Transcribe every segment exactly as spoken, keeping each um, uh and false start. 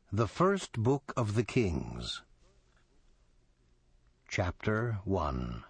The First Book of the Kings. Chapter one.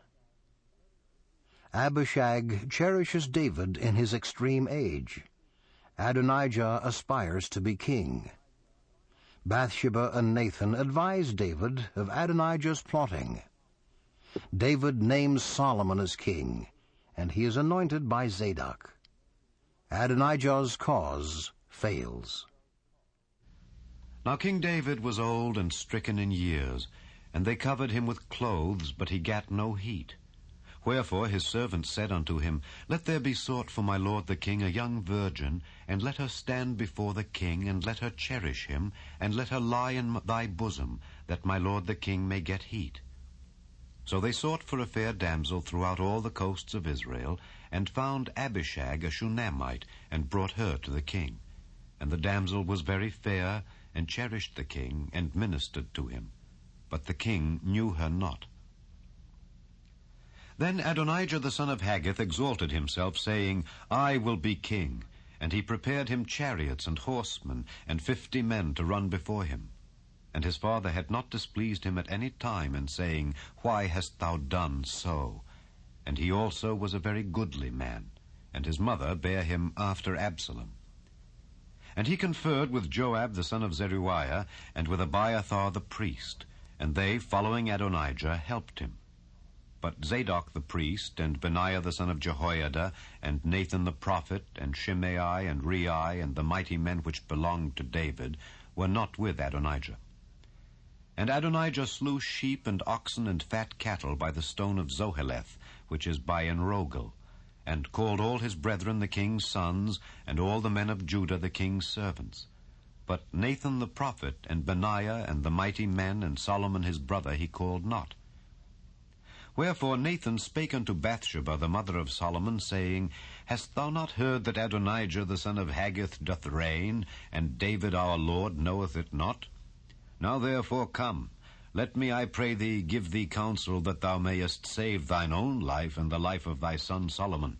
Abishag cherishes David in his extreme age. Adonijah aspires to be king. Bathsheba and Nathan advise David of Adonijah's plotting. David names Solomon as king, and he is anointed by Zadok. Adonijah's cause fails. Now King David was old and stricken in years, and they covered him with clothes, but he gat no heat. Wherefore his servants said unto him, Let there be sought for my lord the king a young virgin, and let her stand before the king, and let her cherish him, and let her lie in thy bosom, that my lord the king may get heat. So they sought for a fair damsel throughout all the coasts of Israel, and found Abishag a Shunammite, and brought her to the king. And the damsel was very fair, and cherished the king, and ministered to him. But the king knew her not. Then Adonijah the son of Haggith exalted himself, saying, I will be king. And he prepared him chariots and horsemen, and fifty men to run before him. And his father had not displeased him at any time, in saying, Why hast thou done so? And he also was a very goodly man, and his mother bare him after Absalom. And he conferred with Joab the son of Zeruiah, and with Abiathar the priest, and they, following Adonijah, helped him. But Zadok the priest, and Benaiah the son of Jehoiada, and Nathan the prophet, and Shimei, and Rei, and the mighty men which belonged to David, were not with Adonijah. And Adonijah slew sheep and oxen and fat cattle by the stone of Zoheleth, which is by Enrogel, and called all his brethren the king's sons, and all the men of Judah the king's servants. But Nathan the prophet, and Benaiah, and the mighty men, and Solomon his brother he called not. Wherefore Nathan spake unto Bathsheba the mother of Solomon, saying, Hast thou not heard that Adonijah the son of Haggith doth reign, and David our Lord knoweth it not? Now therefore come, let me, I pray thee, give thee counsel, that thou mayest save thine own life and the life of thy son Solomon.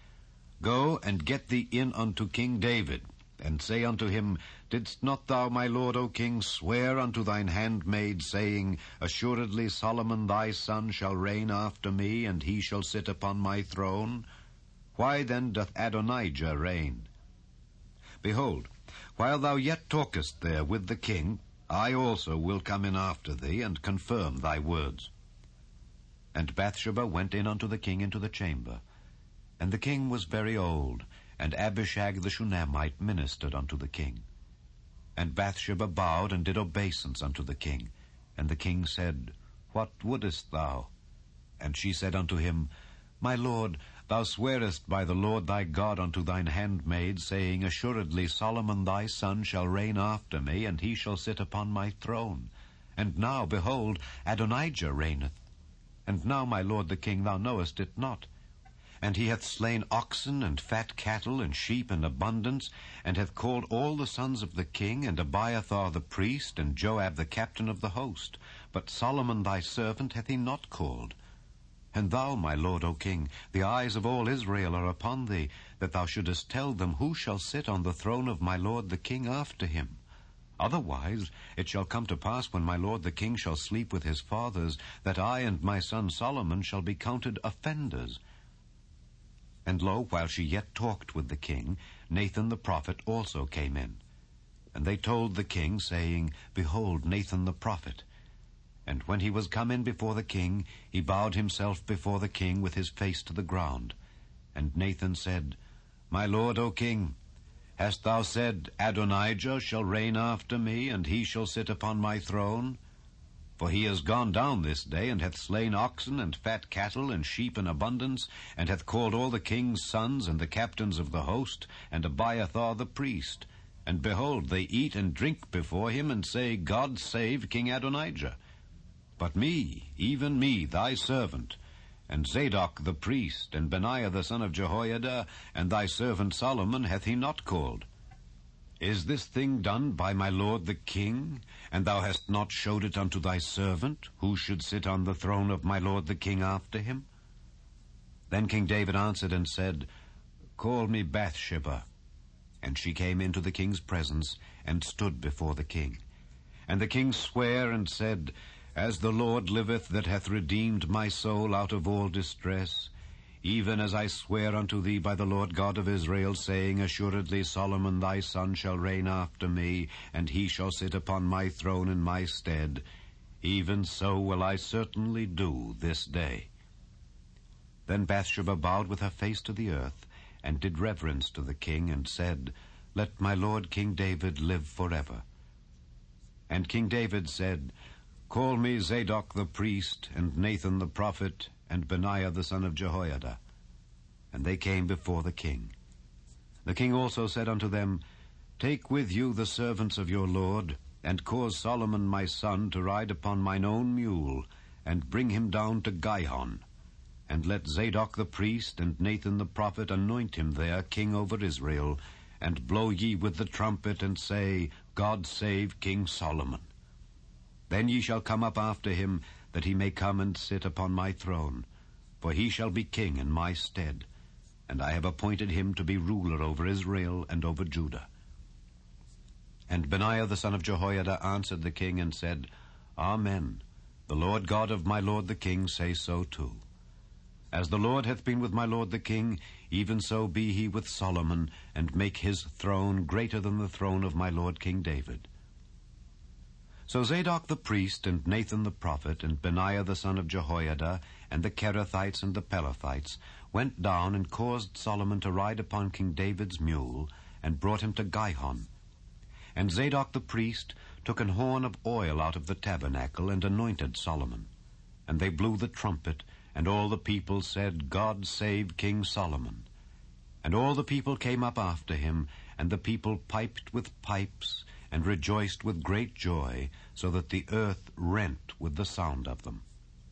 Go and get thee in unto King David, and say unto him, Didst not thou, my lord, O king, swear unto thine handmaid, saying, Assuredly Solomon thy son shall reign after me, and he shall sit upon my throne? Why then doth Adonijah reign? Behold, while thou yet talkest there with the king, I also will come in after thee, and confirm thy words. And Bathsheba went in unto the king into the chamber. And the king was very old, and Abishag the Shunammite ministered unto the king. And Bathsheba bowed and did obeisance unto the king. And the king said, What wouldest thou? And she said unto him, My lord, thou swearest by the Lord thy God unto thine handmaid, saying, Assuredly Solomon thy son shall reign after me, and he shall sit upon my throne. And now, behold, Adonijah reigneth. And now, my lord the king, thou knowest it not. And he hath slain oxen and fat cattle and sheep in abundance, and hath called all the sons of the king, and Abiathar the priest, and Joab the captain of the host. But Solomon thy servant hath he not called. And thou, my lord, O king, the eyes of all Israel are upon thee, that thou shouldest tell them who shall sit on the throne of my lord the king after him. Otherwise it shall come to pass, when my lord the king shall sleep with his fathers, that I and my son Solomon shall be counted offenders. And lo, while she yet talked with the king, Nathan the prophet also came in. And they told the king, saying, Behold, Nathan the prophet. And when he was come in before the king, he bowed himself before the king with his face to the ground. And Nathan said, My lord, O king, hast thou said, Adonijah shall reign after me, and he shall sit upon my throne? For he is gone down this day, and hath slain oxen and fat cattle and sheep in abundance, and hath called all the king's sons and the captains of the host, and Abiathar the priest. And behold, they eat and drink before him, and say, God save King Adonijah. But me, even me, thy servant, and Zadok the priest, and Benaiah the son of Jehoiada, and thy servant Solomon hath he not called. Is this thing done by my lord the king, and thou hast not showed it unto thy servant, who should sit on the throne of my lord the king after him? Then King David answered and said, Call me Bathsheba. And she came into the king's presence, and stood before the king. And the king sware and said, As the Lord liveth, that hath redeemed my soul out of all distress, even as I swear unto thee by the Lord God of Israel, saying, Assuredly Solomon thy son shall reign after me, and he shall sit upon my throne in my stead, even so will I certainly do this day. Then Bathsheba bowed with her face to the earth, and did reverence to the king, and said, Let my lord King David live forever. And King David said, Call me Zadok the priest, and Nathan the prophet, and Benaiah the son of Jehoiada. And they came before the king. The king also said unto them, Take with you the servants of your lord, and cause Solomon my son to ride upon mine own mule, and bring him down to Gihon. And let Zadok the priest and Nathan the prophet anoint him there king over Israel, and blow ye with the trumpet, and say, God save King Solomon. Then ye shall come up after him, that he may come and sit upon my throne, for he shall be king in my stead, and I have appointed him to be ruler over Israel and over Judah. And Benaiah the son of Jehoiada answered the king and said, Amen. The Lord God of my lord the king say so too. As the Lord hath been with my lord the king, even so be he with Solomon, and make his throne greater than the throne of my lord King David. So Zadok the priest, and Nathan the prophet, and Benaiah the son of Jehoiada, and the Kerethites and the Pelethites, went down and caused Solomon to ride upon King David's mule, and brought him to Gihon. And Zadok the priest took an horn of oil out of the tabernacle, and anointed Solomon. And they blew the trumpet, and all the people said, God save King Solomon. And all the people came up after him, and the people piped with pipes, and rejoiced with great joy, so that the earth rent with the sound of them.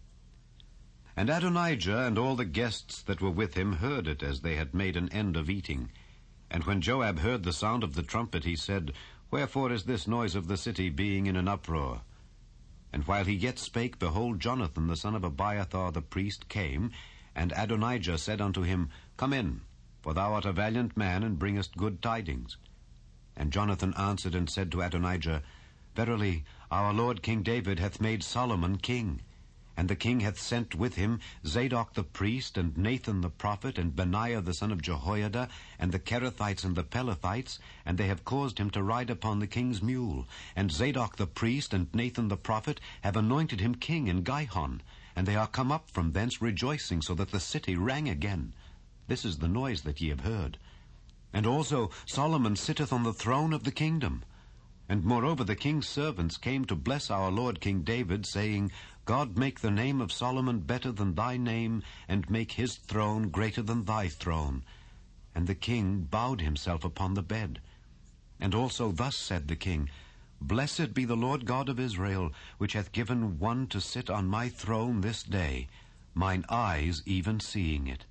And Adonijah and all the guests that were with him heard it, as they had made an end of eating. And when Joab heard the sound of the trumpet, he said, Wherefore is this noise of the city being in an uproar? And while he yet spake, behold, Jonathan the son of Abiathar the priest came, and Adonijah said unto him, Come in, for thou art a valiant man, and bringest good tidings. And Jonathan answered and said to Adonijah, Verily, our lord King David hath made Solomon king, and the king hath sent with him Zadok the priest, and Nathan the prophet, and Benaiah the son of Jehoiada, and the Kerethites and the Pelethites, and they have caused him to ride upon the king's mule. And Zadok the priest and Nathan the prophet have anointed him king in Gihon, and they are come up from thence rejoicing, so that the city rang again. This is the noise that ye have heard. And also Solomon sitteth on the throne of the kingdom. And moreover the king's servants came to bless our lord King David, saying, God make the name of Solomon better than thy name, and make his throne greater than thy throne. And the king bowed himself upon the bed. And also thus said the king, Blessed be the Lord God of Israel, which hath given one to sit on my throne this day, mine eyes even seeing it.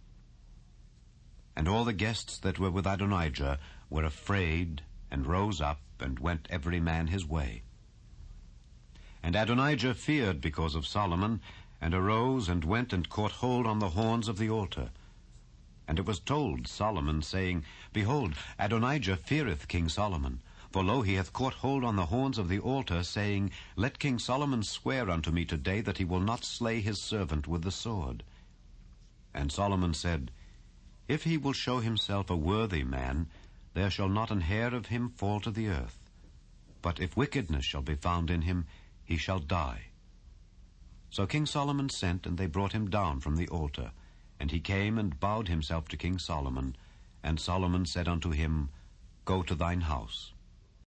And all the guests that were with Adonijah were afraid, and rose up, and went every man his way. And Adonijah feared because of Solomon, and arose, and went and caught hold on the horns of the altar. And it was told Solomon, saying, Behold, Adonijah feareth King Solomon. For lo, he hath caught hold on the horns of the altar, saying, Let King Solomon swear unto me today that he will not slay his servant with the sword. And Solomon said, If he will show himself a worthy man, there shall not an hair of him fall to the earth. But if wickedness shall be found in him, he shall die. So King Solomon sent, and they brought him down from the altar. And he came and bowed himself to King Solomon. And Solomon said unto him, Go to thine house.